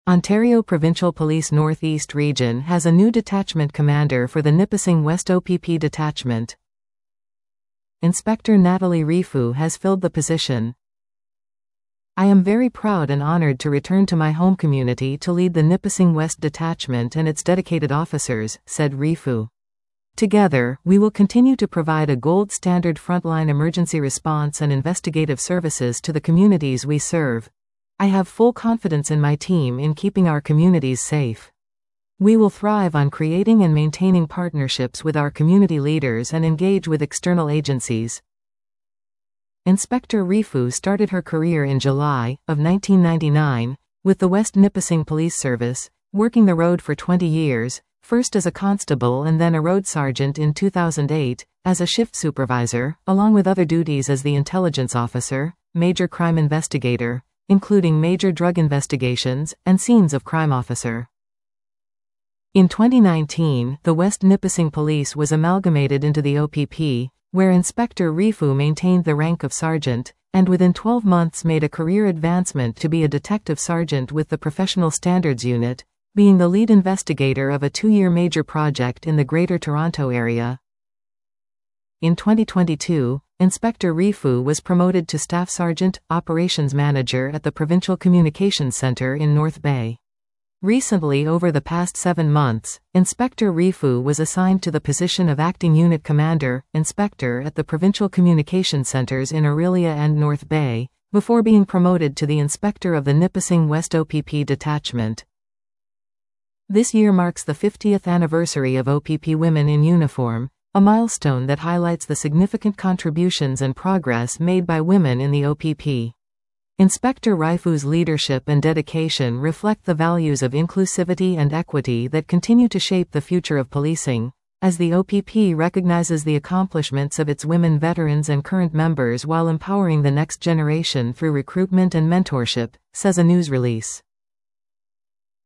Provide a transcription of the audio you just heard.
Ontario Provincial Police Northeast Region has a new detachment commander for the Nipissing West OPP detachment. Inspector Natalie Rifu has filled the position. I am very proud and honored to return to my home community to lead the Nipissing West detachment and its dedicated officers, said Rifu. Together, we will continue to provide a gold standard frontline emergency response and investigative services to the communities we serve. I have full confidence in my team in keeping our communities safe. We will thrive on creating and maintaining partnerships with our community leaders and engage with external agencies. Inspector Rifu started her career in July of 1999 with the West Nipissing Police Service, working the road for 20 years, first as a constable and then a road sergeant in 2008, as a shift supervisor, along with other duties as the intelligence officer, major crime investigator, including major drug investigations, and scenes of crime officer. In 2019, the West Nipissing Police was amalgamated into the OPP, where Inspector Rifu maintained the rank of sergeant, and within 12 months made a career advancement to be a detective sergeant with the Professional Standards Unit, being the lead investigator of a 2-year major project in the Greater Toronto Area. In 2022, Inspector Rifu was promoted to Staff Sergeant, Operations Manager at the Provincial Communications Centre in North Bay. Recently, over the past 7 months, Inspector Rifu was assigned to the position of Acting Unit Commander, Inspector at the Provincial Communications Centres in Orillia and North Bay, before being promoted to the Inspector of the Nipissing West OPP detachment. This year marks the 50th anniversary of OPP Women in Uniform, a milestone that highlights the significant contributions and progress made by women in the OPP. Inspector Rifu's leadership and dedication reflect the values of inclusivity and equity that continue to shape the future of policing, as the OPP recognizes the accomplishments of its women veterans and current members while empowering the next generation through recruitment and mentorship, says a news release.